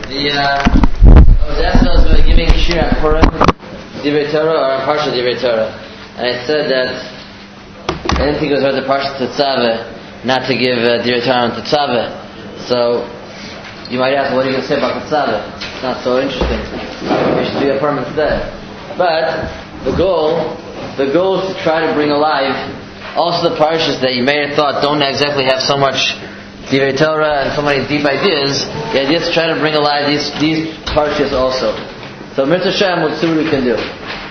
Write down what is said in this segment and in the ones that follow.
I was asked when I was giving Shir on Purim, Divrei Torah, or on Parsha Divrei Torah, and I said that I didn't think it was right to Parsha Tetzaveh not to give Divrei Torah on Tetzaveh. So you might ask, what are you going to say about Tetzaveh? It's not so interesting. We should do a Purim instead. But the goal is to try to bring alive also the parshas that you may have thought don't exactly have so much Divrei Torah and so many deep ideas. The idea is to try to bring alive these parshas also. So Mitzvah Hashem, we'll see what we can do.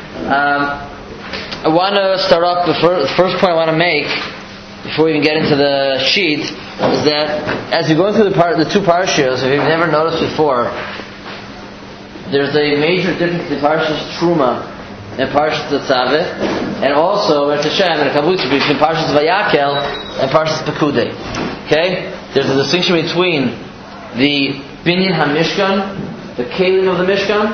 I want to start off the first point I want to make before we even get into the sheet is that as you're going through the two parshas, if you've never noticed before, there's a major difference between Parshas Truma and Parshas Tetzaveh, and also Mitzvah Hashem and a couple weeks between Parshas Vayakel and Parshas Pekudei. Okay? There's a distinction between the Binyan HaMishkan, the Kelim of the Mishkan,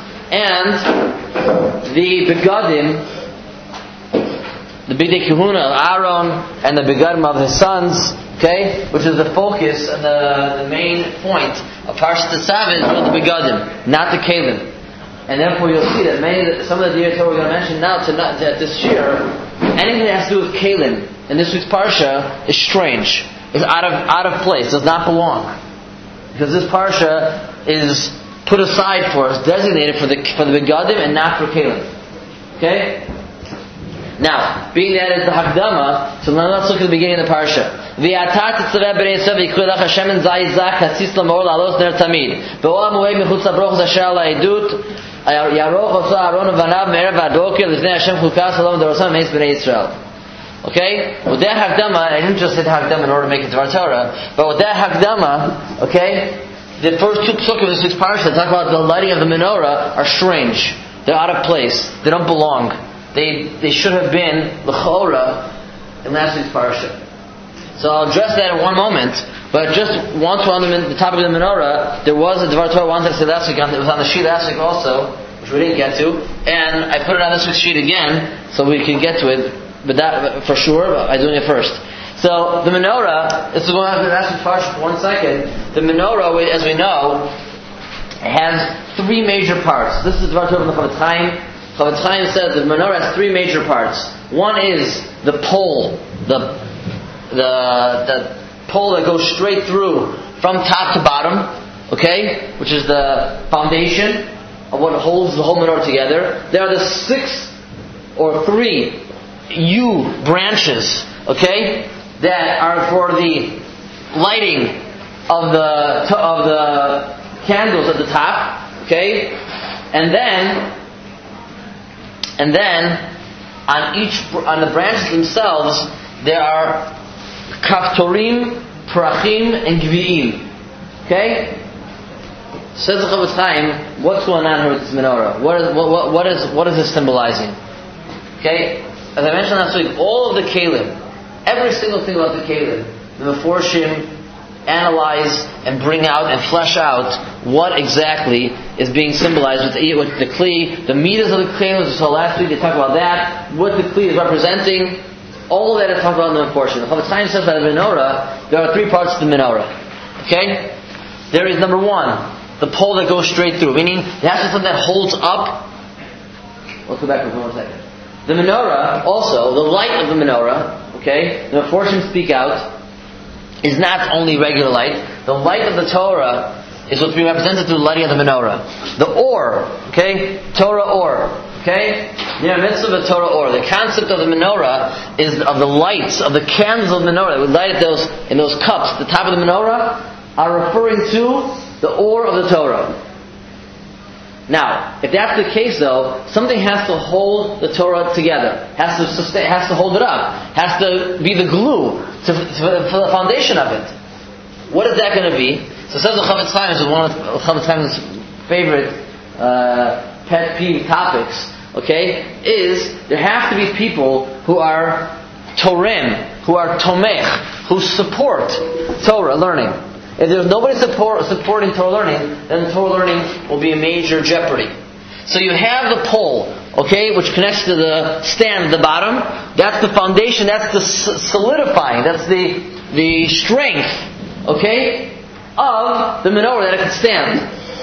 and the Begadim, the Bidei Kahuna of Aaron, and the Begadim of his sons, okay? Which is the focus and the main point of Parshas Tetzaveh is really the Begadim, not the Kelim. And therefore you'll see that some of the Divrei Torah we're going to mention now at this year, anything that has to do with Kelim in this week's Parsha is strange. Is out of place, does not belong, because this parsha is put aside for us, designated for the begadim and not for kelim. Okay. Now, being that is the hakdama, so let's look at the beginning of the parsha. V'atat tzaveh b'nei Yisrael v'yikru lach Hashem en zayit zach hasis lamor la'alos ner tamid ve'olam u'ei michutz labrochos asher la'edut yaroch osa Aaron v'anav me'erev v'adoker l'fnei Hashem chukas salom d'rosam meis b'nei Yisrael. Okay? With that Hakdama, I didn't just say Hakdama in order to make it Dvar Torah, but with that Hakdama, okay, the first two psukim of this week's parsha that talk about the lighting of the menorah are strange. They're out of place. They don't belong. They should have been L'chora in last week's parsha. So I'll address that in one moment, but just once we're on the topic of the menorah, there was a Dvar Torah I wanted to say last week, it was on the sheet last week also, which we didn't get to, and I put it on this week's sheet again, so we can get to it. But that for sure, I'm doing it first. So the menorah, this is going to have to ask Parsha for 1 second. The menorah, as we know, has three major parts. This is Dvar Torah from the Chofetz Chaim. Chofetz Chaim says the menorah has three major parts. One is the pole, the pole that goes straight through from top to bottom, okay, which is the foundation of what holds the whole menorah together. There are the 6 or 3 branches, okay, that are for the lighting of the candles at the top, okay, and then on the branches themselves there are kaftorim, parachim, and gvi'im, okay. Says the Chofetz Chaim, what's going on here with this menorah? What is this symbolizing? Okay. As I mentioned last week, all of the kelim, every single thing about the kelim, the Meforshim analyze and bring out and flesh out what exactly is being symbolized with the kli, the midas of the kelim, as we saw last week, they talk about that, what the kli is representing, all of that is talked about in the Meforshim. The Chofetz Chaim says that the menorah, there are 3 parts to the menorah. Okay? There is number 1, the pole that goes straight through, meaning it has to be something that holds up. Let's go back for 1 second. The menorah, also, the light of the menorah, okay, the Meforshim speak out, is not only regular light. The light of the Torah is what's being represented through the lighting of the menorah. The or, okay, Torah or, okay, near mitzvah of Torah or. The concept of the menorah is of the lights, of the candles of the menorah that would light in those cups, the top of the menorah, are referring to the or of the Torah. Now, if that's the case, though, something has to hold the Torah together, has to hold it up, has to be the glue for the foundation of it. What is that going to be? So, says the Chofetz Chaim, which is one of Chofetz Chaim's favorite pet peeve topics. Okay, is there have to be people who are torim, who are tomech, who support Torah learning. If there's nobody supporting Torah learning, then Torah learning will be in major jeopardy. So you have the pole, okay, which connects to the stand at the bottom. That's the foundation, that's the solidifying, that's the strength, okay, of the menorah that it can stand.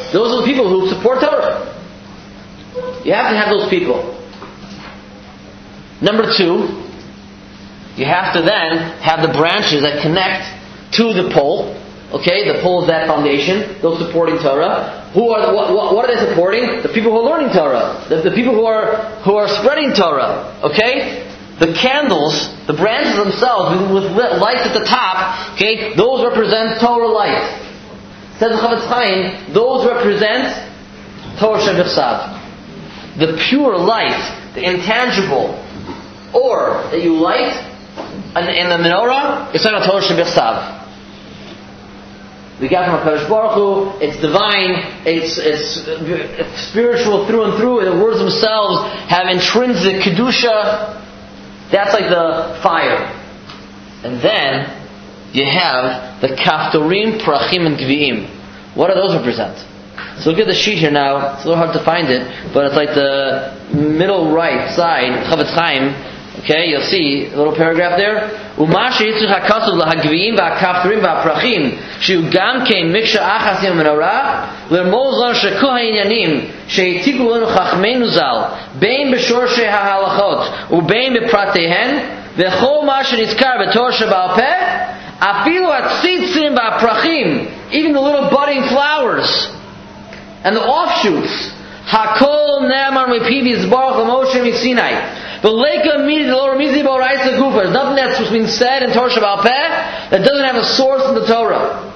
Those are the people who support Torah. You have to have those people. Number 2, you have to then have the branches that connect to the pole. Okay, the pole is that foundation. Those supporting Torah. What are they supporting? The people who are learning Torah. The people who are spreading Torah. Okay, the candles, the branches themselves with lights at the top. Okay, those represent Torah light. Says the Chavetz Chaim, those represent Torah Shebechsav. The pure light, the intangible ore that you light in the menorah, it's not a Torah Shebechsav. We got from HaKadosh Baruch Hu, it's divine, it's spiritual through and through, and the words themselves have intrinsic Kedusha. That's like the fire. And then you have the Kaftorim, Prachim, and Gvi'im. What do those represent? So look at the sheet here now. It's a little hard to find it, but it's like the middle right side, Chavetz Chaim. Okay, you'll see a little paragraph there. Umashi yitzrich hakasud lahagviim v'hakaftorim v'haprachim shehu gam kein miksha achas yom menorah l'rmoz lanu shekuh ha'inyanim she'itiku lanu chachmeinu zal bein b'shorshei ha'halachot ubein b'prateihen v'chol ma shenizkar b'torah sheba'al peh afilu hatzitzim v'haprachim, even the little budding flowers and the offshoots, hakol ne'amar mepiv yizbarach l'moshe misinai. But Leika Midi Delora Mizi Boraisa Gufa. There's nothing that's been said in Torah Sheba'al Peh that doesn't have a source in the Torah.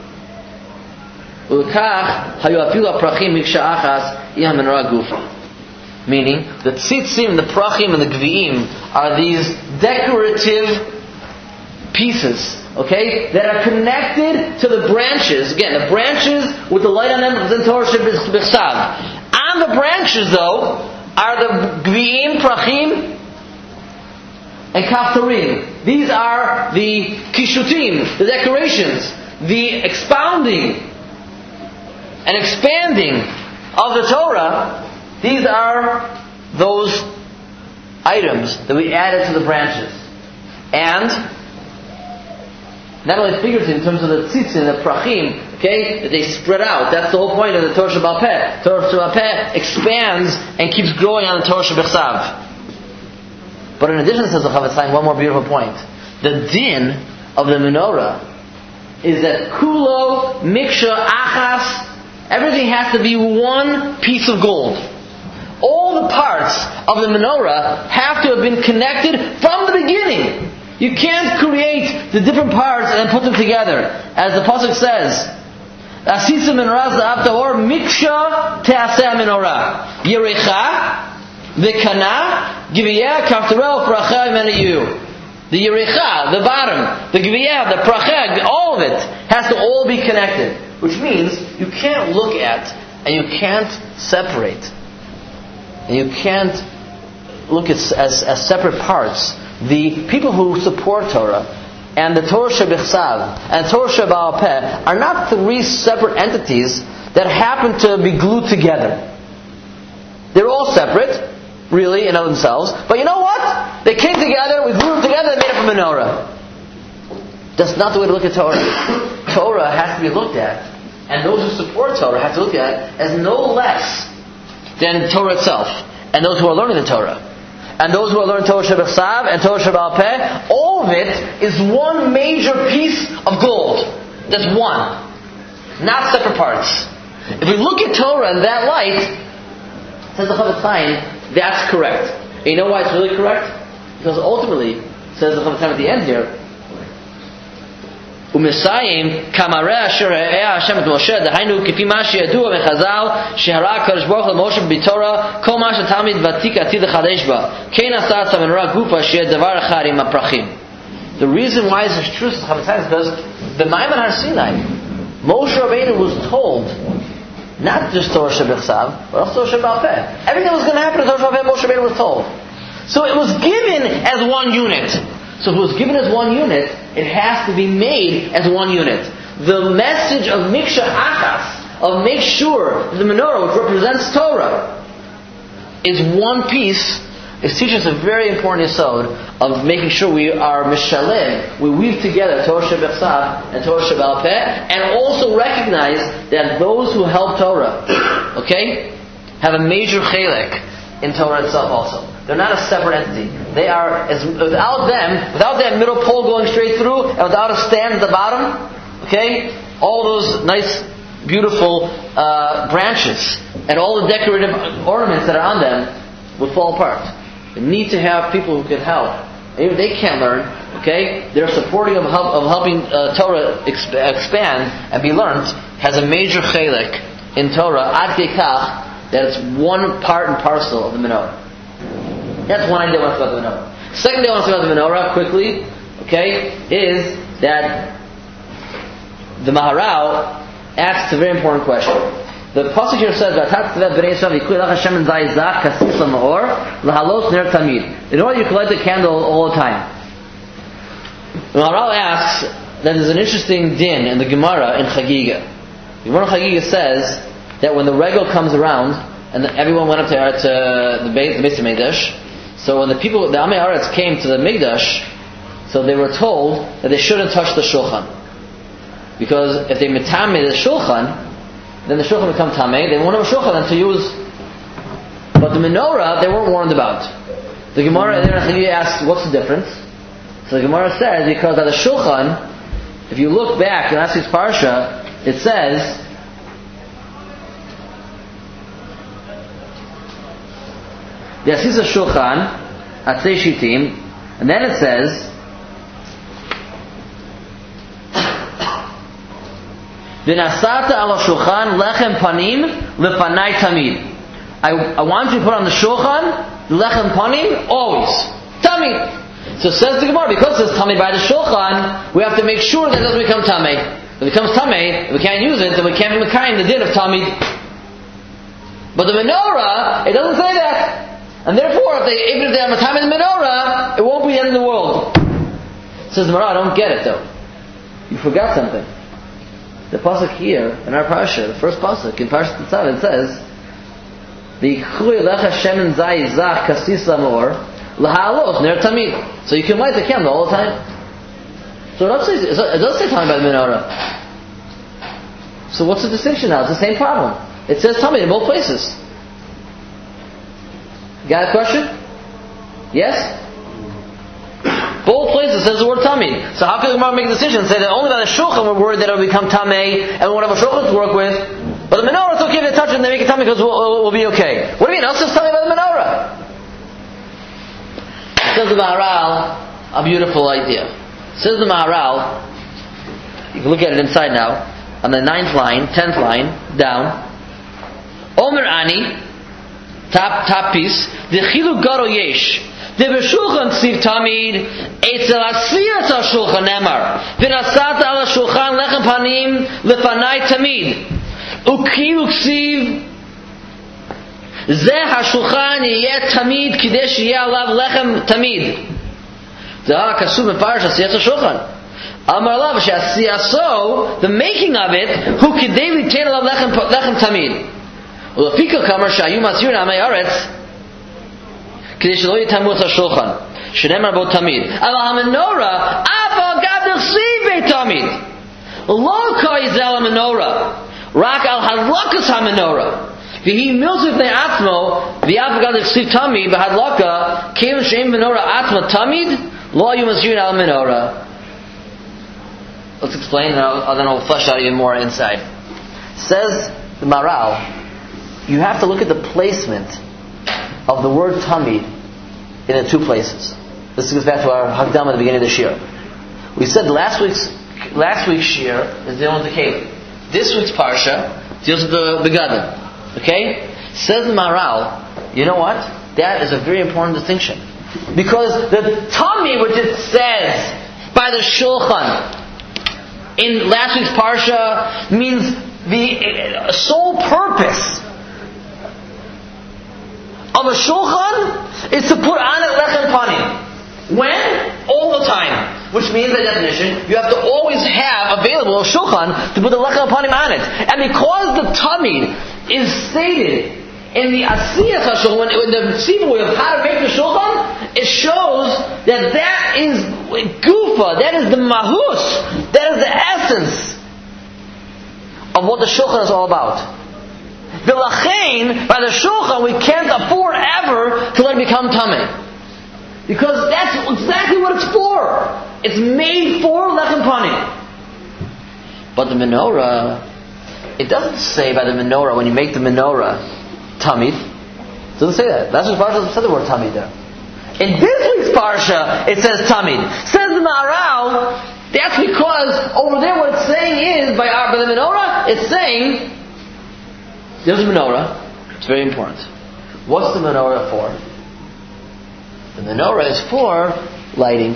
Meaning, the tzitzim, the prachim, and the gvi'im are these decorative pieces, okay, that are connected to the branches. Again, the branches with the light on them is in Torah Shebechsav. On the branches, though, are the gvi'im, prachim, and kaftarim. These are the kishutim, the decorations, the expounding and expanding of the Torah. These are those items that we added to the branches. And not only figuratively in terms of the tzitzin, the prachim, okay, that they spread out. That's the whole point of the Torah Sheba'al Peh. Torah Sheba'al Peh expands and keeps growing on the Torah Shebechsav. But in addition, says the Chavetz Chaim, one more beautiful point. The din of the menorah is that kulo miksha achas, everything has to be one piece of gold. All the parts of the menorah have to have been connected from the beginning. You can't create the different parts and then put them together. As the pasuk says, Asisa menorah za'av tahor miksha te'aseh menorah. Yerecha v'kana giviyah kaftarel pracha meniyu. The yerecha, the bottom, the giviyah, the pracha, all of it has to all be connected. Which means you can't look at and you can't separate. And you can't look at as separate parts the people who support Torah and the Torah Shebechsav and Torah Sheba'al Peh are not three separate entities that happen to be glued together. They're all separate, really, in of themselves. But you know what? They came together, we glued them together, and made up a menorah. That's not the way to look at Torah. Torah has to be looked at, and those who support Torah have to look at it as no less than Torah itself, and those who are learning the Torah. And those who are learning Torah Shebechsav and Torah Sheba'al Peh, all of it is one major piece of gold. That's one. Not separate parts. If we look at Torah in that light, says the Chavetz Chaim, that's correct. And you know why it's really correct? Because ultimately, says the Chavetz Chaim at the end here, U'misayim kamareh asher ha'eh Hashem et Moshe dahainu kifi ma sheyadua mechazal shehara HaKadosh Baruch Hu Moshe b'Torah kol ma shetalmid vatik atid lechadesh ba kein asat menorah gufa sheyeh davar echad im haprachim. The reason why this is true, says Chavetz Chaim, is because the Maimon Har Sinai, Moshe Rabbeinu was told not just Torah Shebechsav, but also Torah Sheba'al Peh. Everything that was going to happen in Torah Sheba'al Peh, Moshe Rabbeinu was told. So it was given as one unit. So if it was given as one unit, it has to be made as one unit. The message of Miksha Achas, of make sure the menorah, which represents Torah, is one piece. It teaches a very important yesod of making sure we are mishalem, we weave together Torah Shebechsav and Torah Sheba'al Peh, and also recognize that those who help Torah, okay, have a major chelek in Torah itself also. They're not a separate entity. They are, without that middle pole going straight through, and without a stand at the bottom, okay, all those nice, beautiful branches and all the decorative ornaments that are on them would fall apart. They need to have people who can help. Even if they can't learn, okay, they're supporting of helping Torah expand and be learned, has a major chelek in Torah, ad kekach, that it's one part and parcel of the menorah. That's one idea I want to talk about the menorah. Second idea I want to talk about the menorah, quickly, okay, is that the Maharal asks a very important question. The pasuk here says, in order you can light the candle all the time. The Maharal asks that there's an interesting din in the Gemara in Chagiga. The Gemara in Chagiga says that when the regal comes around, and everyone went up to the Beis HaMikdash, so when the Amei Aretz came to the Mikdash, so they were told that they shouldn't touch the shulchan. Because if they mitame the shulchan, then the shulchan would become tamei. They won't have a shulchan then to use. But the menorah, they weren't warned about. The Gemara asks, what's the difference? So the Gemara says, because at the shulchan, if you look back in last week's parsha, it says, Yasisa shulchan, atzei shitim, and then it says, V'nasata ala shulchan lechem panim lefanai tamid. I want you to put on the shulchan lechem panim always. Tamid. So says the Gemara, because it says tamid by the shulchan, we have to make sure that it doesn't become tamid. If it becomes tamid, if we can't use it, then we can't be mekayim the din of tamid. But the menorah, it doesn't say that. And therefore, even if they have a time in the menorah, it won't be the end of the world. Says the Gemara, I don't get it though. You forgot something. The pasuk here in our parsha, the first pasuk in Parshat Tzav, it says, "V'yikchu lecha shemen zayis zach kasis lamor lahalos ner tamid." So you can light the candle all the time. So it does say time by the menorah. So what's the distinction now? It's the same problem. It says tamid in both places. Got a question? Yes? Both places says the word tamid. So how can the Gemara make a decision and say that only by the shulchan we're worried that it will become tamei and we won't have a shulchan to work with, but the menorah it's okay if they touch it and they make it tamei because we'll be okay. What do you mean? Else it's tamei by the menorah. Says the Maharal, a beautiful idea. Says the Maharal, you can look at it inside now, on the 9th line, 10th line, down. Omer Ani, top piece, the chilu garo yesh. The b'shulchan ksiv tamid etzel asiyat al shulchan emar v'nasat al shulchan lechem panim lefanai tamid ukilu ksiv zeh hashulchan yeh tamid kidesh yeh alav lechem tamid zeh kasub in parashat asiyat al shulchan amar alav she'asiyaso the making of it hu kidei litain alav lechem tamid ulafika kamar shayu masir amei aretz כדי שלא יתאמו את השולחן שנאמר בו תמיד אבל המנורה אף על גב דכסיב בית תמיד לא קוי זה על המנורה רק על הדלקת המנורה והיא מילת לפני עצמו ואף על גב דכסיב תמיד בהדלקה כיוון שאין מנורה עצמה תמיד לא היו מסגירים על המנורה. Let's explain and then I'll flesh out even more inside. Says the Maharal, you have to look at the placement of the word tamid in the two places. This goes back to our Hagdam at the beginning of this year. We said last week's year is dealing with the Kalim. This week's parsha deals with the Begadim. Okay? Says the Maharal, you know what? That is a very important distinction. Because the tamid, which it says by the shulchan in last week's parsha, means the sole purpose of a shulchan is to put on it lechem panim. When? All the time. Which means, by definition, you have to always have available a shulchan to put the lechem panim on it. And because the tamid is stated in the asiyas hashulchan, in the tzibur of how to make the shulchan, it shows that is gufa, that is the mahus, that is the essence of what the shulchan is all about. V'lachein, by the shulchan, we can't afford ever to let it become tamei. Because that's exactly what it's for. It's made for lechem panim. But the menorah, it doesn't say by the menorah, when you make the menorah, tamid. It doesn't say that. That's what Parsha doesn't say the word tamid there. In this week's Parsha, it says tamid. Says the Maharal, that's because over there what it's saying is, by the menorah, it's saying, there's a menorah. It's very important. What's the menorah for? The menorah is for lighting.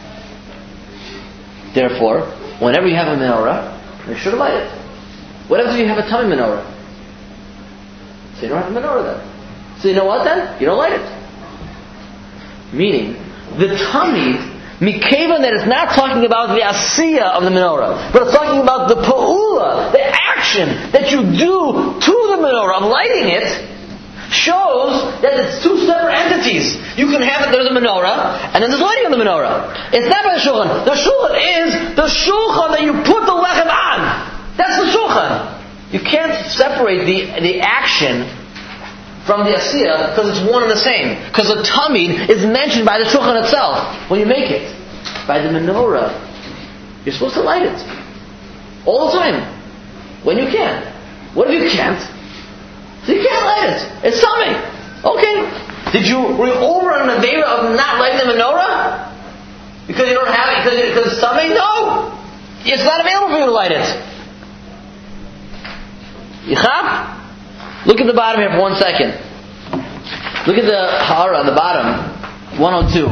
Therefore, whenever you have a menorah, make sure to light it. What happens if you have a tummy menorah? So you don't have a menorah then. So you know what then? You don't light it. Meaning, the tamid, mikavan, that it's not talking about the asiyah of the menorah, but it's talking about the pa'ula, the action that you do to the menorah of lighting it, shows that it's two separate entities. You can have it, there's a menorah, and then there's lighting on the menorah. It's not by the shulchan. The shulchan is the shulchan that you put the lechem on. That's the shulchan. You can't separate the action from the asiyah because it's one and the same. Because the tamid is mentioned by the shulchan itself when you make it. By the menorah, you're supposed to light it all the time when you can. What if you can't? So you can't light it. It's tamid. Okay. Did you over on the avera of not lighting the menorah because you don't have it because it's tamid? No, it's not available for you to light it. Yichab? Look at the bottom here for 1 second. Look at the hara on the bottom, 102.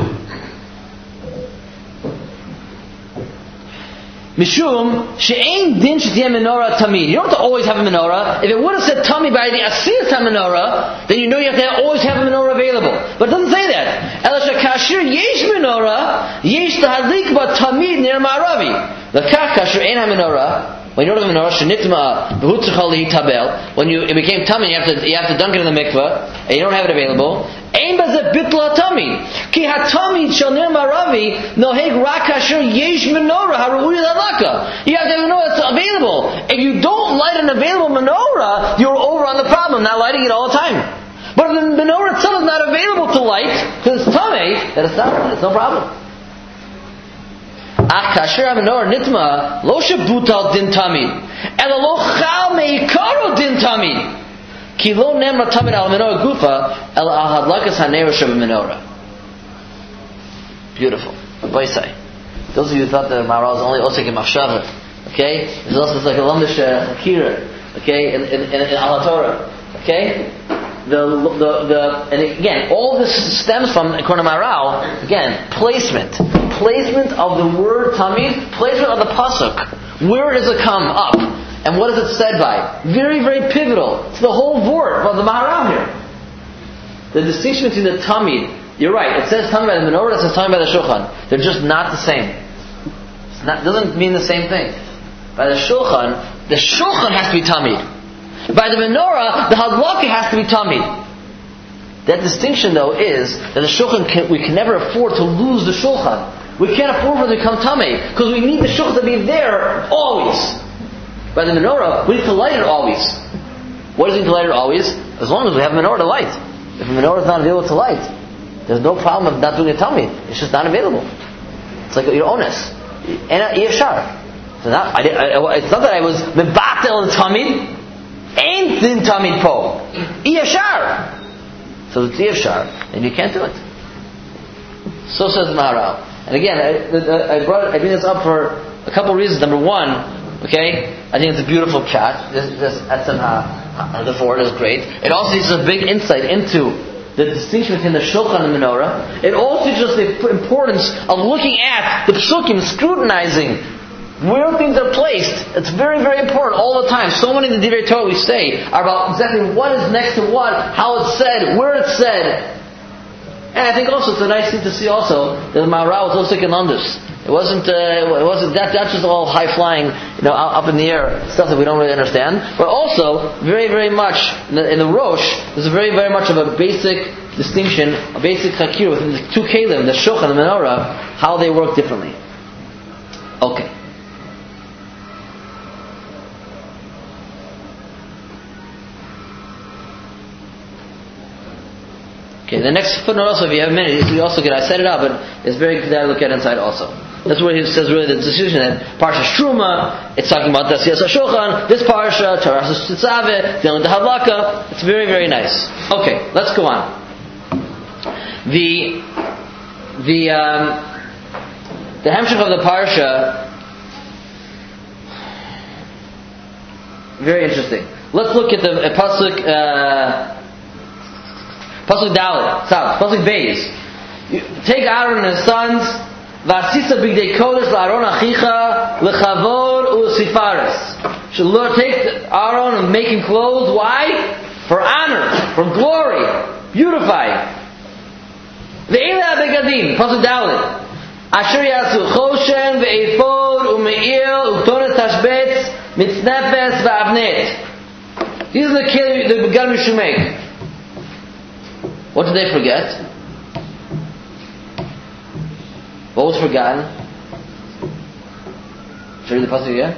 Mishum she'ein din shetiyeh menorah tamid. You don't have to always have a menorah. If it would have said tamid by the asiyas menorah, then you know you have to always have a menorah available. But it doesn't say that. Ela shekashir yesh menorah, yesh tahadlik ba tamid ner ma'aravi. Lekach kasher ein ha-menorah. When you don't have a menorah, shenitma v'hutzachal lihitabel. When it became tamid, you have to dunk it in the mikveh, and you don't have it available. Ein bazeh bitla tamid. Ki ha-tamid shel ner ma'aravi noheg rak kasher yesh menorah haru'uya lalaka. You have to have a menorah that's available. If you don't light an available menorah, you're over on the problem, not lighting it all the time. But if the menorah itself is not available to light, because it's tamid, then it's no problem. Ach kasher ha-menorah nitma lo shebutal din tamid ela lo chal meikaro din tamid ki lo nemra tamid al menorah gufa ela al hadlakas ha-nera sheba-menorah. Beautiful. What do I say? Those of you who thought that Maharal was only osek in machshava, okay? There's also like a lamdish hakira, okay, in Al Torah, okay? And again, all this stems from, according to Maharal, again, placement of the word tamid, placement of the pasuk. Where does it come up, and what is it said by? Very, very pivotal. It's the whole word of the Maharal here. The distinction between the tamid. You're right. It says tamid by the menorah. It says tamid by the shulchan. They're just not the same. It doesn't mean the same thing. By the shulchan has to be tamid. By the menorah, the hadlaka has to be tamid. That distinction, though, is that the shulchan we can never afford to lose the shulchan. We can't afford for it to become tamid because we need the shulchan to be there always. By the menorah, we need to light it always. What does it mean to light it always? As long as we have a menorah to light. If a menorah is not available to light, there's no problem of not doing a tamid. It's just not available. It's like your onus. And yeshar. It's not that I was mebatel tamid. Ain't din tamid po. Yeshar. So it's yeshar, and you can't do it. So says the Maharal. And again, I bring this up for a couple of reasons. Number one, okay, I think it's a beautiful chat. This etzem the forward is great. It also teaches a big insight into the distinction between the shulchan and the menorah. It also teaches us the importance of looking at the psukim, scrutinizing where things are placed. It's very, very important all the time. So many of the Divrei Torah we say are about exactly what is next to what, how it's said, where it's said. And I think also it's a nice thing to see also that the Maharal was also in Lundus. It wasn't that's just all high flying, up in the air stuff that we don't really understand. But also very, very much in the Rosh, there's very, very much of a basic distinction, a basic hakir within the two kelim, the shulchan and the menorah, how they work differently. Okay. Okay, the next footnote also, if you have a minute, you also get, I set it up, but it's very good to look at inside also. That's where he says really the decision that Parsha Truma, it's talking about the Siyas HaShulchan, this Parsha, Tarasas Tetzaveh, dealing with the Havlaka. It's very, very nice. Okay, let's go on. The Hemshech of the Parsha, very interesting. Let's look at the Pasuk Dalet, South, Pasuk Beis. Take Aaron and his sons, Vasisa bigdei kodesh la'aron achicha lechavor u'sifaris. Should take Aaron and make him clothes. Why? For honor, for glory, beautify. Ve'ila begadim, Pasuk Dalet. Asher yasu choshen ve'efod u'me'il u'ktonet tashbetz mitznefes ve'avnet. These are the begadim you should make. What did they forget? What was forgotten? Should I read the passage again?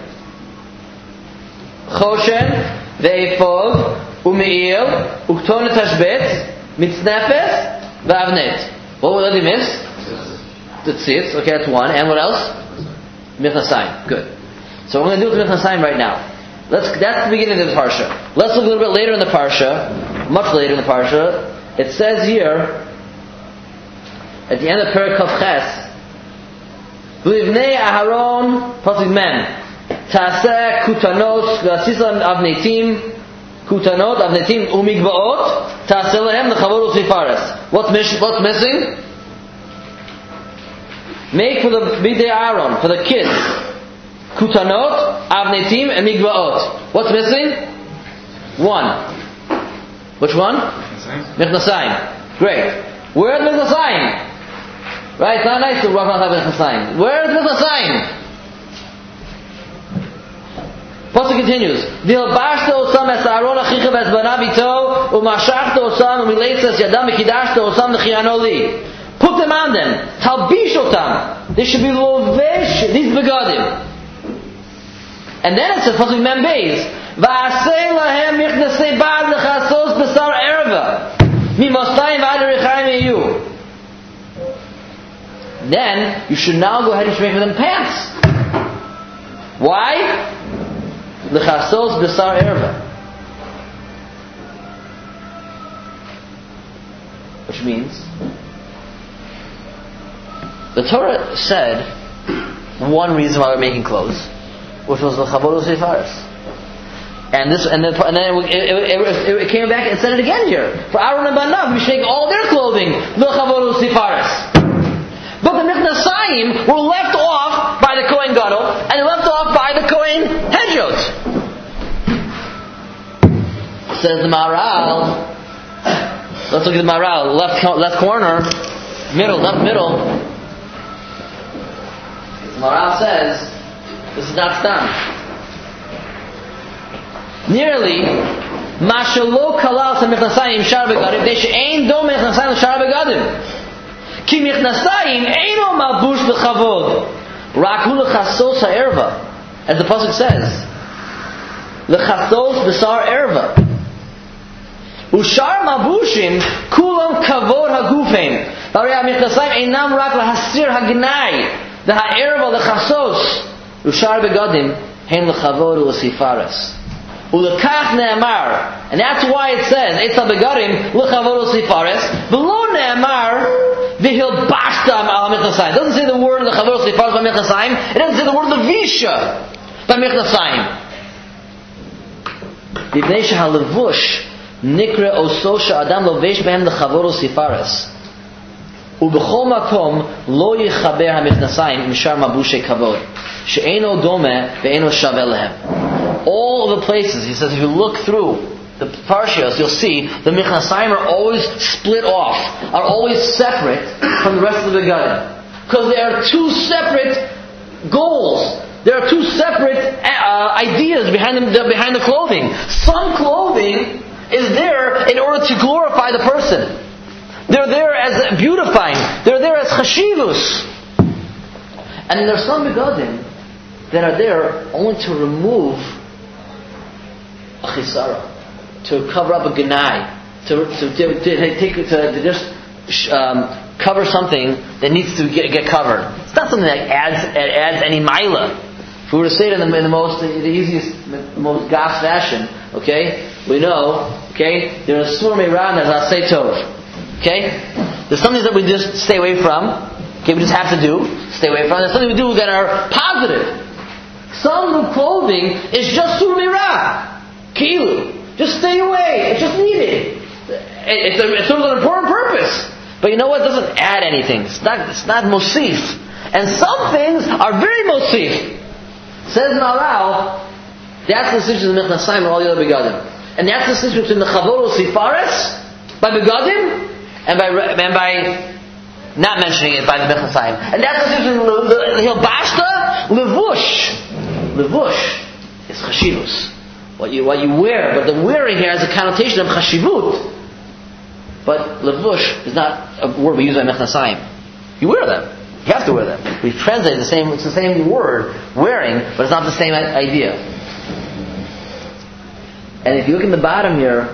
Choshen, ve'efod, u'me'il, u'ktonet tashbetz, mitznefes, ve'avnet. What did he miss? The tzitz. Okay, that's one. And what else? Michnasayim. Good. So we're going to do Michnasayim right now. That's the beginning of the parsha. Let's look a little bit later in the parsha, much later in the parsha. It says here, at the end of Perek Kaf Ches, V'livnei Aharon, Pasuk Mem, Ta'aseh kutanot, V'asisam avnetim, kutanot, avnetim, umigbaot, Ta'aseh lehem, L'chavor u'sifares. What's missing? Make for the Bidei Aaron, for the kids, kutanot, avnetim, and migbaot. What's missing? One. Which one? Michnasayim. Great. Where's Michnasayim? Right, it's not nice to walk around with Michnasayim. Where's Michnasayim? Pasuk continues. V'ilbashta osam es Aaron achicha v'es banav ito u'mashachta osam u'mileitzas yadam v'kidashta osam l'chiano li. Put them on them. Talbish otam. They should be lovesh, these begadim. And then it says, Pasuk Mem Beis, V'asei lahem michnasei ba'ad l'chasos b'sar erva. Mimostayim v'ad l'richayim eyu. Then, you should now go ahead and make for them pants. Why? L'chasos b'sar erva. Which means, the Torah said one reason why we're making clothes, which was the Chavor U'Sifaris. And then it came back and said it again here. For Aaron and Banav, we should make all their clothing the Chavor U'Sifaris. But the Michnasayim were left off by the Kohen Gadol and left off by the Kohen Hedjot. Says the Maharal. Let's look at the Maharal. Left corner, left middle. The Maharal says, this is not stam. Nearly, Mashalo kalal sa michnasayim shar begadim, they she'ein do michnasayim shar begadim. Ki michnasayim eino malbush l'chavod, rak hu l'chasos ha'erva. As the pasuk says, l'chasos b'sar erva. Ushar malbushim kulam kavod hagufim. B'arei ha'michnasayim einam rak l'hasir hagnai, the ha'erva l'chasos. Ushar begadim hein l'chavod u'sifaras. Ulekach ne'amar, and that's why it says Eitzah begadim l'chavod u'sifaras. Below ne'amar v'hil bashtam al michnasayim. It doesn't say the word l'chavod u'sifaras by michnasayim. It doesn't say the word levisha by michnasayim. B'nei shehalevush nikra oso she'adam lovesh behem l'chavod u'sifaras. Ubechol makom lo yichaber ha'michnasayim mishar mabushe kavod she'eno dome ve'eno shaveh lehem. All of the places, he says, if you look through the parshas, you'll see the Michnasayim are always split off, are always separate from the rest of the begadim, because there are two separate goals. There are two separate ideas behind the clothing. Some clothing is there in order to glorify the person. They're there as beautifying. They're there as chashivus. And there are some begadim that are there only to remove a chisara, to cover up a genai, to just cover something that needs to get covered. It's not something that adds any milah. If we were to say it in the easiest, most gas fashion, okay, we know, okay, there's a surmei ra and there's a asay tov. Okay? There's some things that we just stay away from, okay, we just have to do, stay away from. There's something we do that are positive. Some new clothing is just surmei ra. Kilu. Just stay away. It's just needed. It serves an important purpose. But you know what? It doesn't add anything. It's not mosif. And some things are very mosif. Says Maral, that's the distinction between the Mechnasayim and all the other begadim. And that's the distinction between the Chavor Sifares by begadim and by not mentioning it by the Mechnasayim. And that's the distinction between the Hilbashta, Levush. Levush is Chashivus. What you wear, but the wearing here has a connotation of Chashivut. But Levush is not a word we use by Mechnasayim. You wear them. You have to wear them. We translate it's the same word, wearing, but it's not the same idea. And if you look in the bottom here,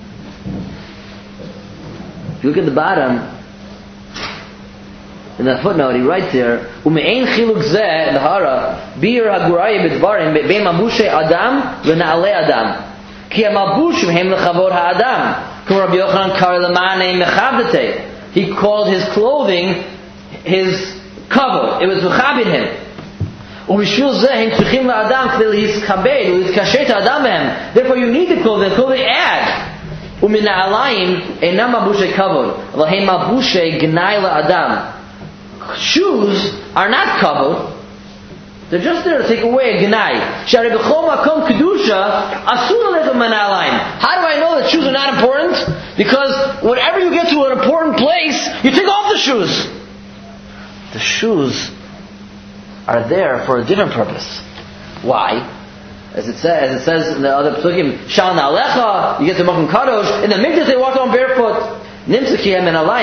in that footnote, he writes here, Ume'ein chiluk zeh l'hara, bir haguraya b'dvarim, be'en mabushe adam v'na'ale adam. Ki ha'mabushim hem l'chavor ha'adam. Kum Rabbi Yochanan kar l'ma'anei mechavdete. He called his clothing his cover. It was mechabed him. U'mishvil zeh hem tzuchim la'adam k'dei l'hiskabed u'l'hiskashet ha'adam behem. Therefore you need the clothing. The clothing add. U'mina'alayim einam mabushe kavod, v'l hem mabushe gnai la'adam. Shoes are not covered. They're just there to take away a gnai. How do I know that shoes are not important? Because whenever you get to an important place, you take off the shoes. The shoes are there for a different purpose. Why? As it says in the other psukim, Shal na'alecha, you get to Makom Kadosh. In the Mikdash they walk on barefoot. Why do you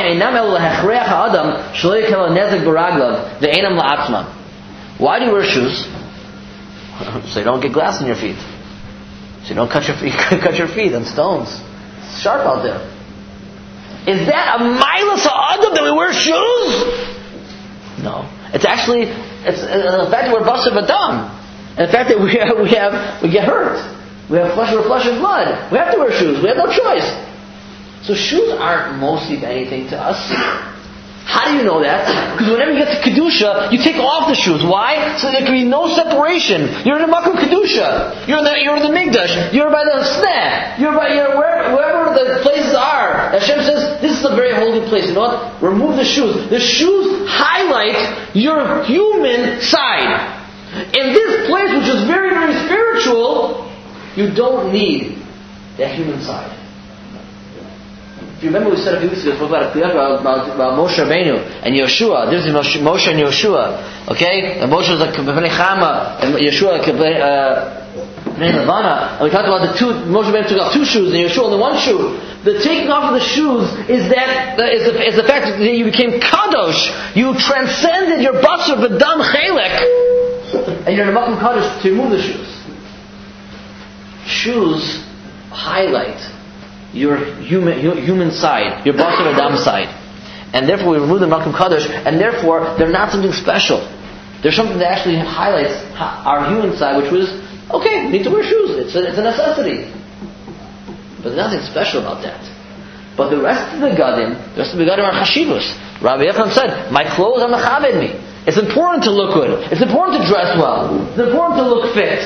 wear shoes? So you don't get glass in your feet. So you don't cut your feet on stones. It's sharp out there. Is that a milas ha'adam that we wear shoes? No. It's actually the fact that we're basar v'dam. And the fact that we get hurt. We have flesh of blood. We have to wear shoes. We have no choice. So shoes aren't mostly anything to us. How do you know that? Because whenever you get to Kedusha, you take off the shoes. Why? So there can be no separation. You're in the Makom Kedusha. You're in the Mikdash. You're by the Sneh. Wherever the places are. Hashem says, this is a very holy place. You know what? Remove the shoes. The shoes highlight your human side. In this place, which is very, very spiritual, you don't need that human side. If you remember, we said a few weeks ago, we spoke about Moshe Rabbeinu and Yeshua. There's Moshe and Yeshua. Okay? And Moshe was like B'nei Chama, and Yeshua like B'nei Levana. And we talked about Moshe Rabbeinu took off 2 shoes, and Yeshua only 1 shoe. The taking off of the shoes is the fact that you became Kadosh. You transcended your basar v'dam chelek, and you're in a Makom Kadosh to remove the shoes. Shoes highlight your human side, your basar v'dam side, and therefore we remove the Makom Kadosh, and therefore they're not something special. They're something that actually highlights our human side, which was okay. We need to wear shoes. It's a necessity, but there's nothing special about that. But the rest of the begadim are chashivus. Rabbi Yochanan said, "My clothes are mechabed me." It's important to look good. It's important to dress well. It's important to look fit.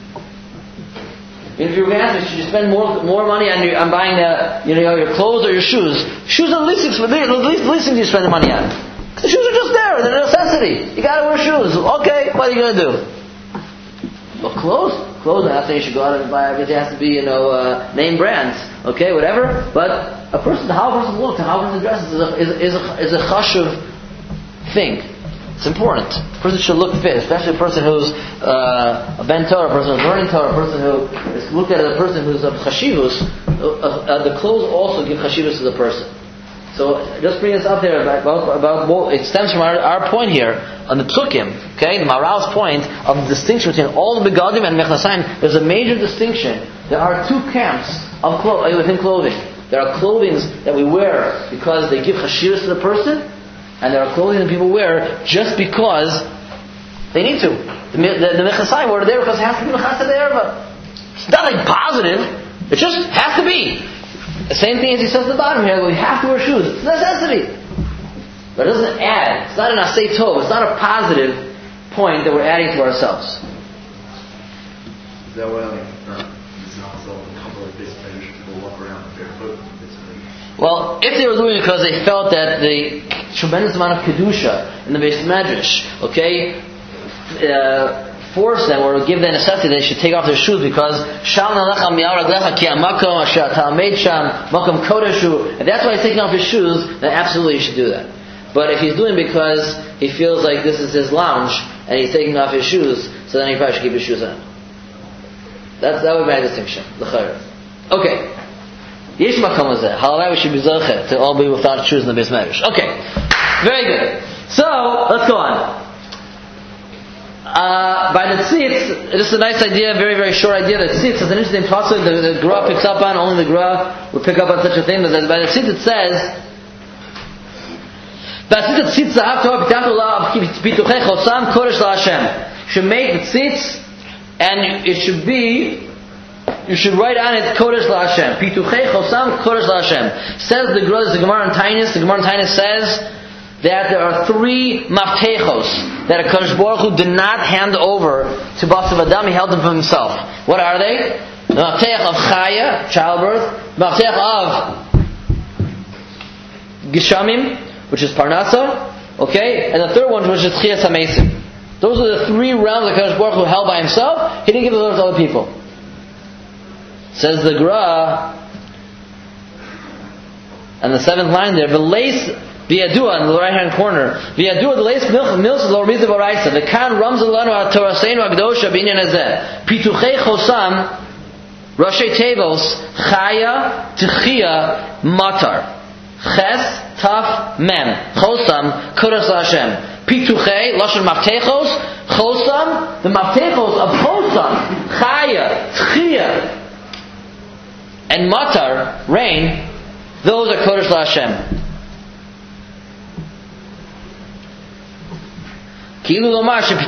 If you were going to ask me, should you spend more money on buying your clothes or your shoes? Shoes are the least thing you spend the money on. The shoes are just there; they're a necessity. You got to wear shoes. Okay, what are you going to do? Well, clothes. I'm not saying you should go out and buy everything. It has to be name brands. Okay, whatever. But how a person looks and how a person dresses is a chashuv thing. It's important. A person should look fit, especially a person who's a ben Torah, a person who's learning Torah, a person who is looked at as a person who's of chashivus. The clothes also give chashivus to the person. So just bring this up there about it stems from our point here on the psukim. Okay, the Maral's point of the distinction between all the begadim and mechnasayim. There's a major distinction. There are 2 camps of within clothing. There are clothing that we wear because they give chashirus to the person, and there are clothing that people wear just because they need to. The mechasai were there because it has to be mechasa de'erva. It's not like positive. It just has to be. The same thing as he says at the bottom here. We have to wear shoes. It's a necessity. But it doesn't add. It's not an asay tov. It's not a positive point that we're adding to ourselves. Is that why it's not so a couple of days maybe people walk around barefoot? Well, if they were doing it because they felt that the tremendous amount of kedusha in the Beis Medrash, okay, force them or give them necessity, they should take off their shoes because shal nalacham mi'araglecha ki hamakom asher talmid sham makom kodeshu. If that's why he's taking off his shoes, then absolutely he should do that. But if he's doing it because he feels like this is his lounge and he's taking off his shoes, so then he probably should keep his shoes on. That would be my distinction. Okay. Yesh makom hazeh. Halavai we should be zoche to all be without shoes in the Beis Medrash. Okay. Very good. So let's go on. By the tzitz, this is a nice idea, very, very short idea. The tzitz is an interesting pasuk that the Gra picks up on. Only the Gra would pick up on such a thing. But by the tzitz it says, you should make the tzitz, and it should be, you should write on it Kodesh LaHashem. Pituchei chosam Kodesh LaHashem. Says the Gra, the Gemara in Tainis. The Gemara in Tainis says that there are 3 maftechos that HaKadosh Baruch Hu did not hand over to Basav Adam. He held them for himself. What are they? The maftech of Chaya, childbirth. Maftech of Gishamim, which is Parnasa. Okay? And the third one, which is Tchias HaMesim. Those are the 3 realms that HaKadosh Baruch Hu held by himself. He didn't give those to other people. Says the Gra, and the 7th line there, V'leis V'yadua in the right hand corner. V'yadua the leis milsa lo rmiza b'raisa. The kan ramza lanu ha'toraseinu ha'gdosha b'inyan hazeh. Pituchei chosam Rashi Tevos Chaya Tchia Matar. Ches Taf Mem Chosam Kodesh LaHashem. Pituchei Lashon Maftechos Chosam. The Maftechos of Chosam Chaya Tchia and Matar rain. Those are Kodesh LaHashem. These 3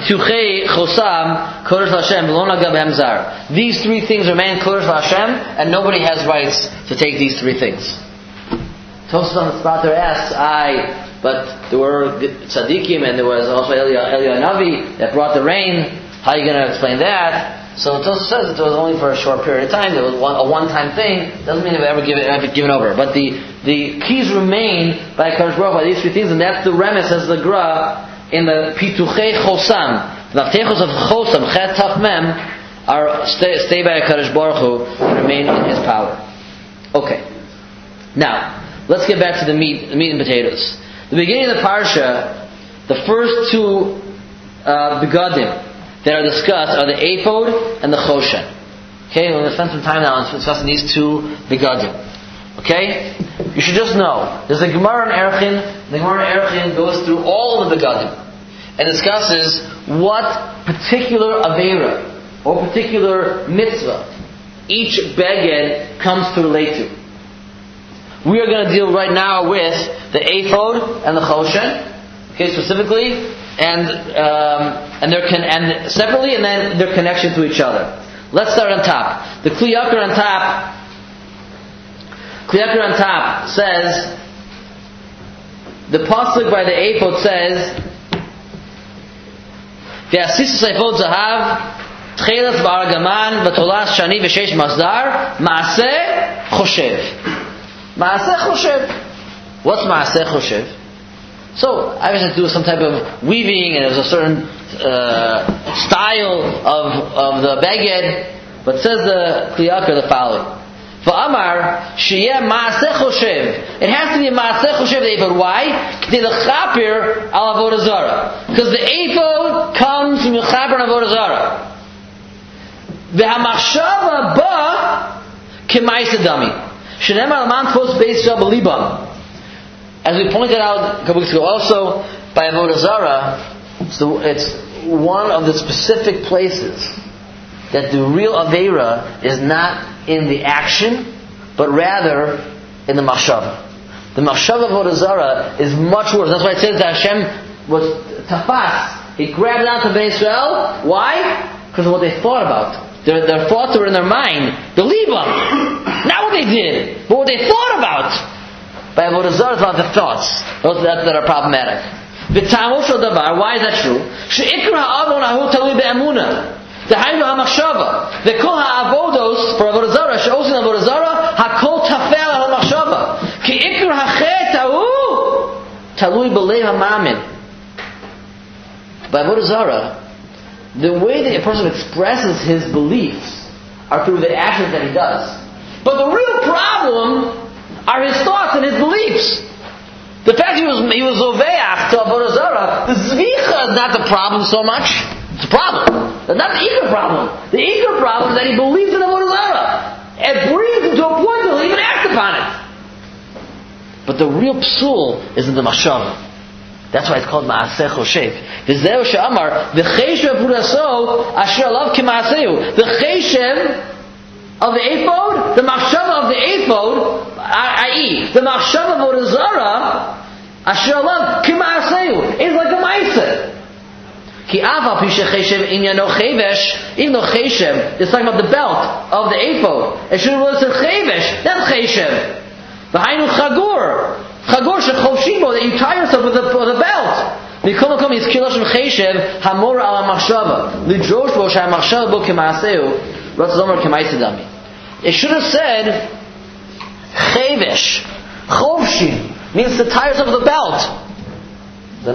things remain Kodesh LaHashem, and nobody has rights to take these 3 things. Tosfos on the spot there asks, but there were tzaddikim and there was also Eliyahu Navi that brought the rain. How are you going to explain that? So Tosfos says that it was only for a short period of time. It was a one-time thing. Doesn't mean they've ever given over. But the keys remain by Kodesh Baruch by these 3 things, and that's the remes as the Gra. In the Pituchei Chosam, the Maftechos of Chosam, Chet Taf Mem, are stay by HaKadosh Baruch Hu and remain in His power. Okay. Now, let's get back to the meat and potatoes. The beginning of the parsha, the first 2 begadim that are discussed are the ephod and the choshen. Okay, we're going to spend some time now on discussing these 2 begadim. Okay? You should just know, there's a Gemara in Erchin. The Gemara in Erchin goes through all of the begadim and discusses what particular avera or particular mitzvah each beged comes to relate to. We are going to deal right now with the ephod and the choshen, okay, specifically, and separately, and then their connection to each other. Let's start on top. The Kli Yakar on top. Kli Yakar on top says, the pasuk by the ephod says, "V'asisus ephod zahav, tchelas ba'argaman, v'tolas shani v'sheish masdar, ma'aseh choshev." Ma'aseh choshev. What's ma'aseh choshev? So, I was to do some type of weaving, and there's a certain style of the beged, but says the Kli Yakar the following. V'amar sheyeh ma'aseh choshev. It has to be a ma'aseh choshev the ephod. Why? K'dei l'chaper al avodah zara. Because the ephod comes from l'chaper al avodah zara. V'hamachshava ba k'ma'aseh dami. Shenemar l'man tfos beis shel b'libam. As we pointed out a couple weeks ago, also by avodah zara, it's one of the specific places that the real avera is not in the action, but rather in the machshava. The machshava of Avodah Zarah is much worse. That's why it says that Hashem was tafas. He grabbed onto Bnei Israel. Why? Because of what they thought about. Their thoughts were in their mind. The libam. Not what they did, but what they thought about. By Avodah Zarah, it's about the thoughts. Those that are problematic. V'tamu shel davar. Why is that true? She'ikra ha'avon ahu talui be'emunah. Dehainu ha'machshava. V'kol ha'avodos for Avodah Zarah. She'osin Avodah Zarah. Ha'kol tafel ha'machshava. Ki ikra ha'chet ahu talui b'leiv ha'mamin. By Avodah Zarah, the way that a person expresses his beliefs are through the actions that he does. But the real problem are his thoughts and his beliefs. The fact he was oveach to Avodah Zarah, the zvicha is not the problem so much. It's a problem. It's not the ikar problem. The ikar problem is that he believes in Avodah Zarah. It brings him to a point that he'll even act upon it. But the real psul is in the mashava. That's why it's called Ma'aseh Choshev. V'zeu she'amar v'cheshev puraso asher alav k'ma'aseu. The cheshev of the ephod, the machshava of the ephod, i.e., the machshava of Avodah Zarah, asher alav k'ma'aseu, is like a ma'aseh. Ki aval pi shecheshev inyano chevesh, even though cheshev is talking about the belt of the ephod, it should have said chevesh, that's cheshev. V'hainu chagur. Chagor shechovshibo, that you tie yourself with the belt. V'kol makom is kiloshem cheshev hamora ala machshava lidrosh bo sha'machshava bo k'maaseu ratzomer k'maisedami. It should have said chevesh chovshi means to tie yourself with the belt. The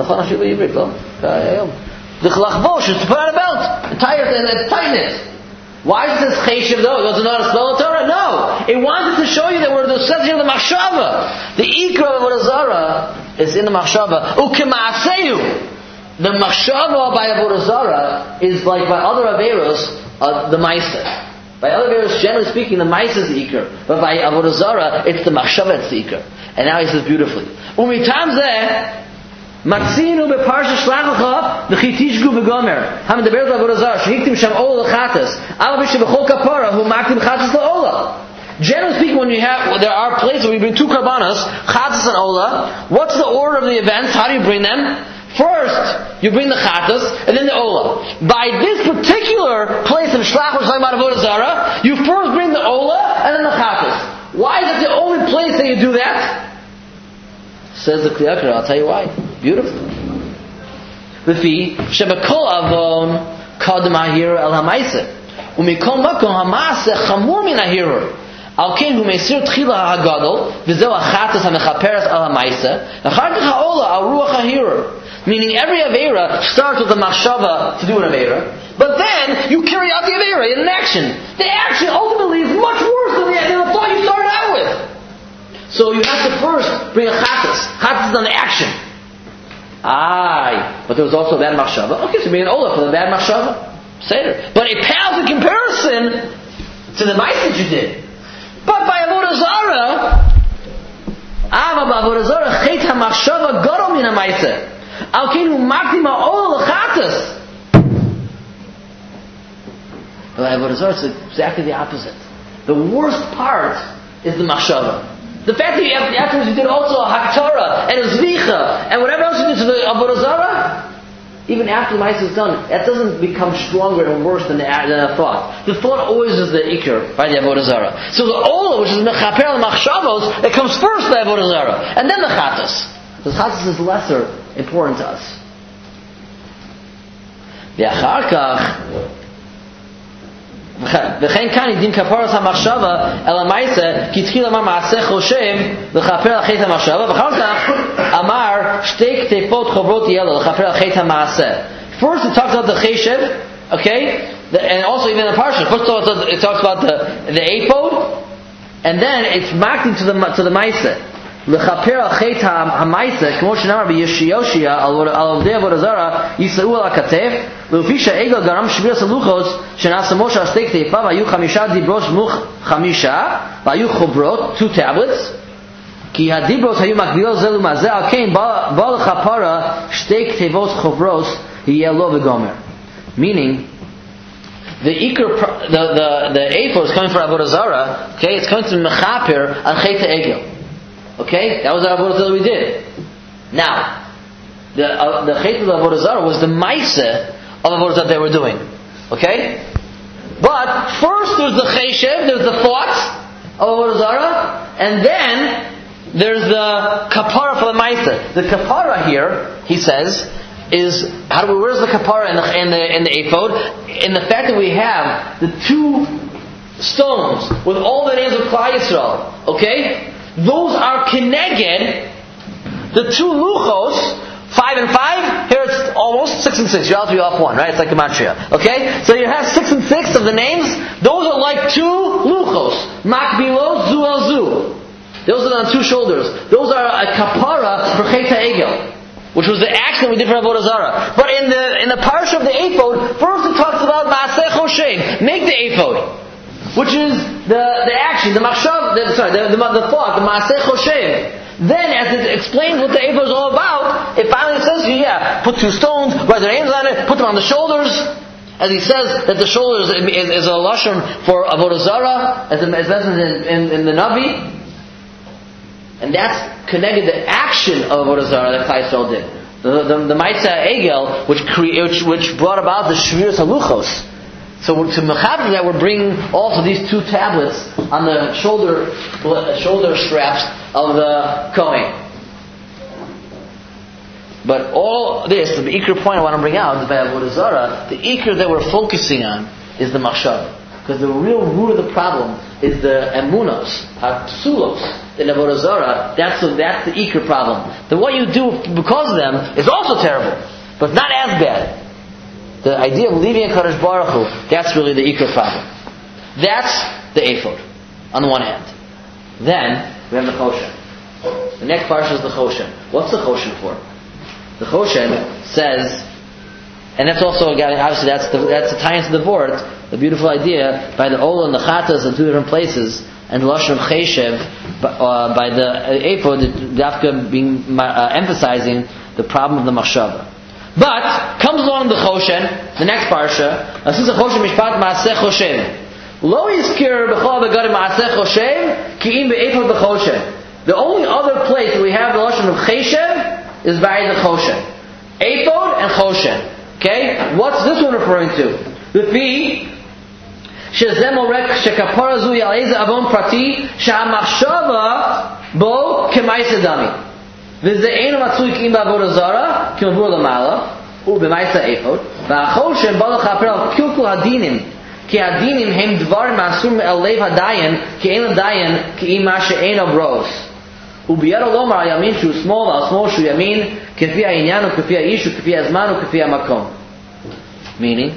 chalachbosh is to put on a belt and tie it and tighten it. Why does it say cheshev though? It doesn't know how to spell the Torah? No. It wanted to show you that we're the subject of the machshava. The ikra of Avodah Zarah is in the machshava. Ukemaaseu. The machshava by Avodah Zarah is like by other averos, the ma'aseh. By other averos, generally speaking, the ma'aseh is the ikra. But by Avodah Zarah, it's the machshava, it's the ikra. And now he says beautifully. Umitam zeh. Matzinu beparsha shlach lecha v'chitishgu v'gomer. Hamedaberet Avodah Zarah shehiktim sham ola lechatas. Al b'she b'chol kapara hu maktim chatas le'ola. Generally speaking, when there are places where we bring two karbanos, chatas and ola. What's the order of the events? How do you bring them? First, you bring the chatas and then the ola. By this particular place in shlach we're talking about Avodah Zarah, you first bring the ola and then the chatas. Why is it the only place that you do that? Says the Kli Yakar, I'll tell you why. Beautiful. V'fi shebekol avon kadem hahira el hamaiseh umikol makom hamaseh chamur min hahira al ken hu meisir tchila hagadol v'zeu achatas hamechaperes el hamaiseh achar kach ha'ola al ruach hahira. Meaning every avera starts with a machshava to do an avera, but then you carry out the avera in an action. The action ultimately is much worse than the thought you started out with. So you have to first bring a chatas. Chatas is an action. But there was also a bad machshava. Okay, so bring an ola for the bad machshava. Seder. But it pales in comparison to the mice that you did. But by Avodah Zarah, Avodah Zarah, chet ha-machshava gadol min ha-maiseh. Al ken hu maktim ha-ola l'chatas. But by Avodah Zarah, it's exactly the opposite. The worst part is the machshava. The fact that afterwards you did also a haktorah and a zvicha and whatever else you did to the Avodah Zarah, even after the mice is done, that doesn't become stronger and worse than the thought. The thought always is the ikr by the Avodah Zarah. So the ola, which is mechaper al machshavos, it comes first by Avodah Zarah, and then the chatas. The chatas is lesser important to us. V'achar kach. וכן כאן ידין כפרות המחשבה אל המעשה כי תחיל אמר מעשה חושב לכפר על חטא המחשבה ואחר כך אמר שתי כתפות חוברות יהיה לו לכפר על חטא המעשה. First it talks about the cheshev, okay, and also even the parsha. First it talks about the ephod, and then it's marked into the ma'aseh. לכפר על חטא המעשה כמו שנאמר בישעיה על עובדי עבודה זרה יישאו על הכתף ולפי שהעגל גרם שבירת הלוחות שנעשה משה על שתי כתפיו היו 5 דיברות מוך 5 והיו חוברות 2 tablets כי הדיברות היו מקבילות זה לזה על כן בא לכפרה 2 כתבות חוברות יהיה לו וגומר. Meaning the ephod is coming for Avodah Zarah, okay, it's coming to mechaper al chet ha'egel. Okay? That was the Avodah Zarah we did. Now, the Chet of the Avodah Zarah was the Maaseh of Avodah Zarah they were doing. Okay? But first there's the Cheshev, there's the thoughts of Avodah Zarah, and then there's the Kapara for the Maaseh. The Kapara here, he says, is where's the Kapara in the ephod? In the fact that we have the two stones with all the names of Klal Yisrael. Okay? Those are Keneged, the two Luchos, 5 and 5. Here it's almost 6 and 6. You're allowed to be off 1, right? It's like Gematria. Okay? So you have 6 and 6 of the names. Those are like two Luchos. Makbilos, Zu El Zu. Those are on two shoulders. Those are a Kapara for Chet HaEgel, which was the action we did for Avodah Zarah. But in the parsha of the ephod, first it talks about Maaseh Choshen, make the ephod, which is the action, the machshav, the thought, the Maaseh Choshen. Then, as it explains what the ephod is all about, it finally says to you, put two stones, write their names on it, put them on the shoulders. As he says that the shoulders is a lashon for Avodah Zarah, as mentioned in the Navi. And that's connected the action of Avodah Zarah that Klal Yisrael did. The Maaseh Egel, which brought about the Shviras Haluchos. So to Mechaber that we're bringing also these two tablets on the shoulder straps of the Kohen. But all this, the Iker point I want to bring out is by Avodah Zarah, the Iker that we're focusing on is the Machshav. Because the real root of the problem is the Emunos, Psulos, in Avodah Zarah. That's the Iker problem. Then what you do because of them is also terrible, but not as bad. The idea of leaving a Kadosh Baruch Hu, that's really the Iker problem. That's the ephod, on the one hand. Then we have the Choshen. The next parsha is the Choshen. What's the Choshen for? The Choshen says, and that's also obviously that's the tie into the board. The beautiful idea by the Ola and the Chatas in two different places, and the Lashon of Cheshev by the ephod, Dafka being emphasizing the problem of the Machshava. But comes along the Choshen, the next parsha. Since the Choshen Mishpat Maaseh Choshen, Lo Yizkir B'chol Begadim Maaseh Choshen Ki Im Be'ephod B'Choshen. The only other place that we have the Lashon of Cheshev is by the Choshen, ephod and Choshen. Okay, what's this one referring to? The Fi Shezem Orek Shekapara Zu Yalez Avon Prati Sha'amachshava Bo K'Maaseh Dami. V'ze Eino Matzui K'im B'Avodah Zarah K'Mavur L'Mala U B'Maaseh Ephod V'Achoshen Ba L'Chaper Al Kilkul Hadinim Ki Hadinim Hem Dvarim Asur El Lev Hadayan Ki Ein Hadayan Ki Ima She'eino Bros Ubiyad Olomar Al Yamin Shu Smol Al Smol Shu Yamin Kefi HaInyan U Kefi HaIsh U Kefi HaZman U Kefi HaMakom. Meaning,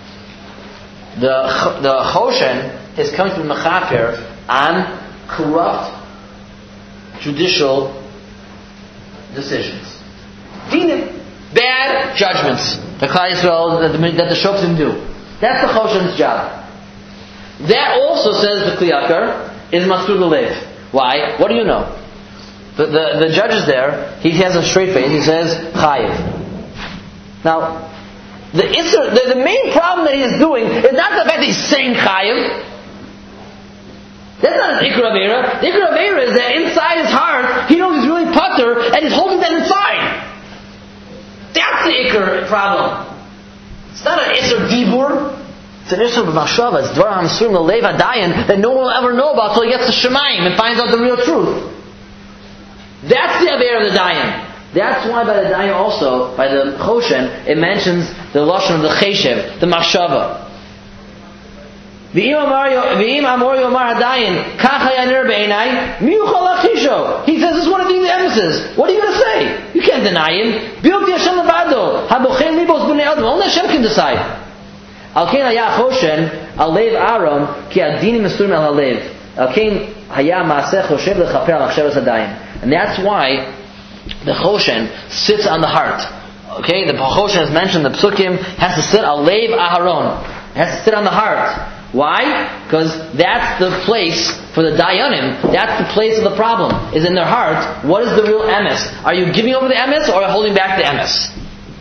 the Choshen is coming to Mechaper on corrupt judicial decisions. Dinim, bad judgments that Klal Yisrael, that the Shoftim do. That's the Choshen's job. That also says the Kli Yakar is Masur Lev. Why? What do you know? The judge is there, he has a straight face, he says, Chayiv. Now, the main problem that he is doing is not the fact that he's saying Chayiv. That's not his Iker Aveira. The Iker Aveira is that inside his heart, he knows he's really putter, and he's holding that inside. That's the Iker problem. It's not an Isser Dibur. It's an Isser B'Machshava. It's Dvar HaMasurim L'Lev HaDayan that no one will ever know about until he gets to Shemayim and finds out the real truth. That's the Aveira of the Dayan. That's why by the Dayan also, by the Choshen, it mentions the Lashon of the Cheshev, the Machshava. V'im amor yomar hadayin kacha yanir be'enai miyuchal achisho. He says this is one of the emphasis. What are you going to say? You can't deny him. Bilti Hashem levado habochen libos b'nei adam. Only Hashem can decide. Al kein haya choshen al lev Aaron ki adinim mesurim al halev. Al kein haya maaseh choshev lechaper al machshavas hadayin. And that's why the Choshen sits on the heart. Okay, the Choshen is mentioned. The Psukim has to sit al lev Aharon. It has to sit on the heart. Why? Because that's the place for the Dayanim. That's the place of the problem. Is in their heart. What is the real emes? Are you giving over the emes or are you holding back the emes?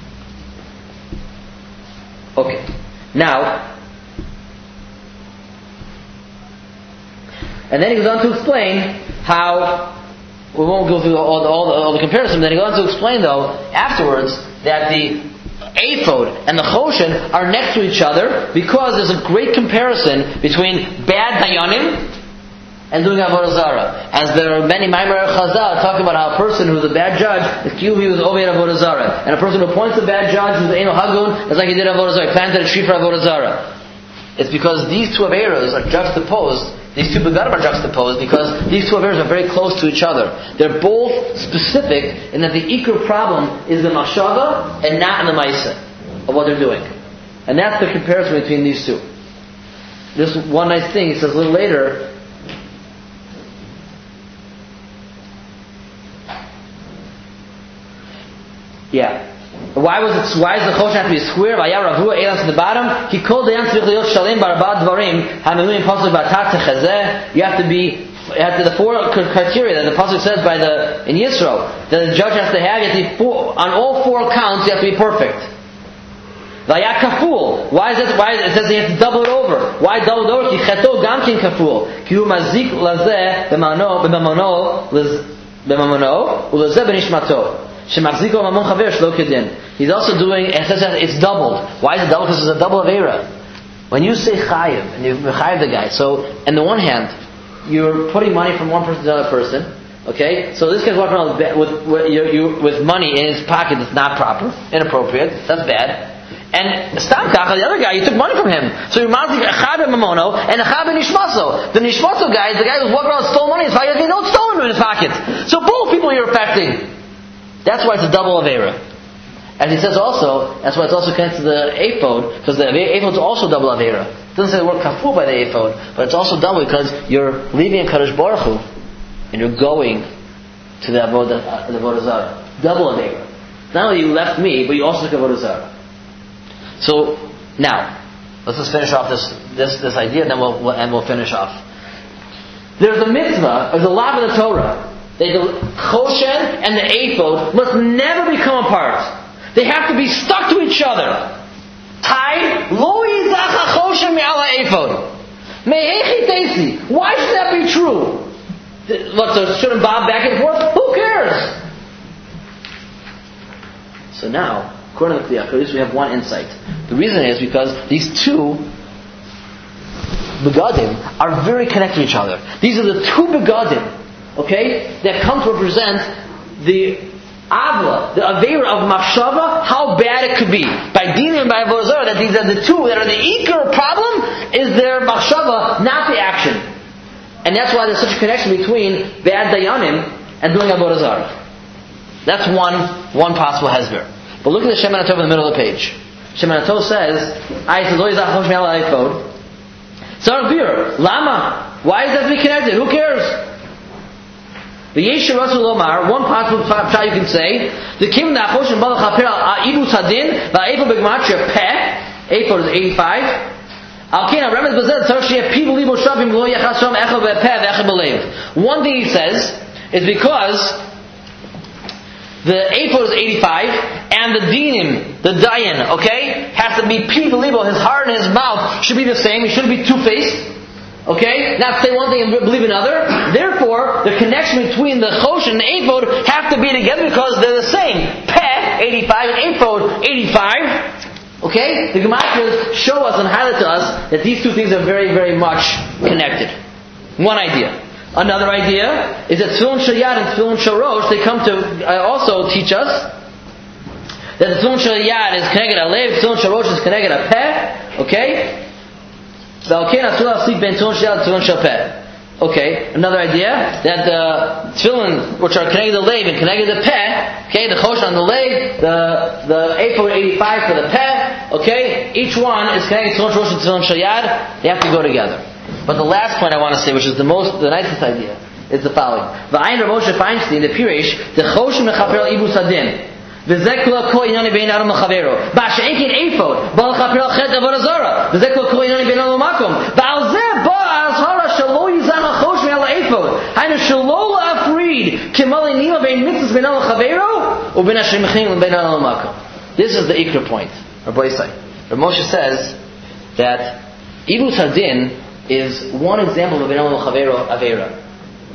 Okay. Now, and then he goes on to explain how we won't go through all the comparison. Then he goes on to explain, though, afterwards, that the ephod and the choshen are next to each other because there's a great comparison between bad dayanim and doing avodah zarah. As there are many Maimar Chazal talking about how a person who's a bad judge is he was over avodah zarah, and a person who appoints a bad judge who's Eino Hagun is like he did avodah zarah, he planted a tree for avodah zarah. It's because these two averos are juxtaposed. These two begadim are juxtaposed because these two averos are very close to each other. They're both specific in that the ikar problem is the machshava and not in the ma'aseh of what they're doing, and that's the comparison between these two. This one nice thing he says a little later. Yeah. Why is the choshen have to be square? Vayar Ravua Elan to the bottom. He called the Yam Tzrich Liot Shalim Barabad Dvarim Hamiluim Pasuk Batat Techazeh. You have to be the four criteria that the pasuk says in Yisro that the judge has to have. You have to be on all four counts. You have to be perfect. Vayar Kaful. Why is it? Why it says you have to double it over? Why double it over? Ki Cheto Gamkin Kaful. Ki Hu Mazik Lazeh B'Mamano Ulazeh B'Nishmato. He's also doing, it says that it's doubled. Why is it doubled? Because it's a double avera. When you say chayiv, and you chayiv the guy, so on the one hand, you're putting money from one person to another person, okay? So this guy's walking around with money in his pocket that's not proper, inappropriate, that's bad. And Stam Kacha, the other guy, you took money from him. So you're mounting a Chab and Mamono and a Chab and Nishmaso. The Nishmaso guy is the guy who's walking around and stole money in his pocket, he has no stolen in his pocket. So both people you're affecting. That's why it's a double avera. As he says also, that's why it's also connected to the ephod, because the ephod is also double avera. It doesn't say the word kafur by the ephod, but it's also double because you're leaving Kadosh Baruch Hu and you're going to the avodah zarah. Double avera. Not only you left me, but you also took avodah zarah. So now, let's just finish off this idea, and then we'll finish off. There's a mitzvah, there's a law in the Torah. The choshen and the ephod must never become apart. They have to be stuck to each other. Tied. Lo yizacha choshen me'al ha'ephod. Me'echi teisi. Why should that be true? Shouldn't bob back and forth? Who cares? So now, according to the Kliyah Kodesh, we have one insight. The reason is because these two begadim are very connected to each other. These are the two begadim, okay, that come to represent the avla, the avera of machshava, how bad it could be. By dinim and by avodah zarah, that these are the two that are the ikar problem is their machshava, not the action. And that's why there's such a connection between bad dayanim and doing avodah zarah. That's one possible hesber. But look at the Shemana Tov in the middle of the page. Shemana Tov says, Sarabir, Lama. Why is that to be connected? Who cares? The Yeshua Rasul Omar, one possible pshat you can say, the Kim Nachosh and Balach HaPer Ibus Hadin, Va'ephod Begmatria Peh, Ephod is 85. Alkena Remez Bazet Tarshia Pivu Libo Shavim Lo Yachasham Echad Ve'Peh Ve'Echad Belev. One thing he says is because the ephod is 85, and the dinim, the dayan, okay, has to be pivu libo, his heart and his mouth should be the same. He shouldn't be two-faced, okay, not say one thing and believe another. Therefore, the connection between the choshen and the ephod have to be together because they're the same. Peh, 85, and ephod, 85. Okay, the Gematrias show us and highlight to us that these two things are very, very much connected. One idea. Another idea is that Tefillin Shel Yad and Tefillin Shel Rosh, they come to also teach us that the Tefillin Shel Yad is connected a lev, Tefillin Shel Rosh is connected a peh. Okay? Okay, another idea that the Tefillin which are connected to the lev and connected to the peh, okay, the Chosh on the lev, the ephod 85 for the peh, okay, each one is connected to Tefillin Shel Rosh and Tefillin Shel Yad. They have to go together. But the last point I want to say, which is the nicest idea, is the following. V'ayin Rav Moshe Feinstein, the Pirish, the Choshen mechaper al ibus hadin. V'zekla ko inani bein adam mechavero. Ba'ashe'ekin ephod, ba'al chaper al chet avodah zarah. V'zekla ko inani bein adam makom. Ba'al zeh ba'a azhara shelo yizan al choshen al ephod. Hainu shelo la'afrid, kimali nima bein mitzvahs bein adam chavero, or bein Hashem mechim bein adam makom. This is the ikra point. Rabbi Yisai. Rav Moshe says that ibus hadin is one example of an Elam Chavero Avera.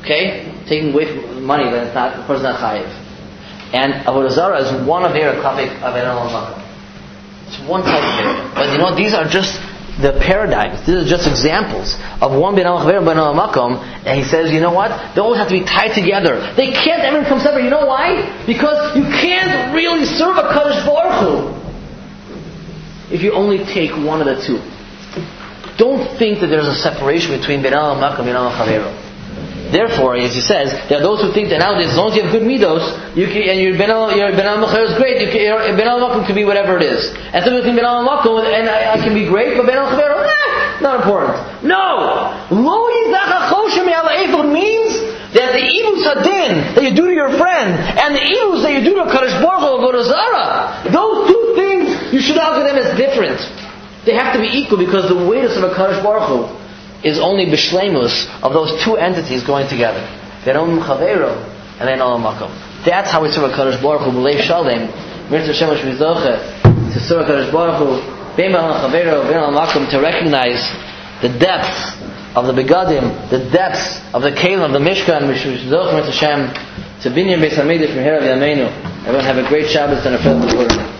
Okay? Taking away from money, then it's not, the person's not chayiv. And Avodah Zarah is one of their kafik of Ein Olam Makom. It's one type of area. But these are just the paradigms. These are just examples of one Ben Olam Chaver, Ben Olam Makom. And he says, you know what? They always have to be tied together. They can't ever come separate. You know why? Because you can't really serve a Kadosh Baruch Hu if you only take one of the two. Don't think that there's a separation between Ben Olam Makom and Ben Olam Chaver. Therefore, as he says, there are those who think that nowadays, as long as you have good midos, and your Ben Olam Chaver is great, your Ben Olam Makom can be whatever it is. And some people think Ben Olam Makom and I can be great, but Ben Olam Chaver, not important. No! Lo yizach hachoshem me'al means that the ibus hadin that you do to your friend and the ibus that you do to Kadosh Baruch Hu Avodah Zarah, those two things you should not look at them as different. They have to be equal because the weightiness of a Kadosh Baruch Hu is only b'shleimus of those two entities going together. Ben Olam Chaveiro and Ben Olam Makom. That's how we serve a Kadosh Baruch Hu b'leiv shalem. Mitzvah Shemesh Mizoche to serve a Kadosh Baruch Hu Ben Olam Chaveiro, Ben Olam Makom, to recognize the depths of the begadim, the depths of the kelim, of the Mishkan, Mitzvah Hashem, to binyan Beis Hamikdash from here of Yameinu. Everyone have a great Shabbos and a filled with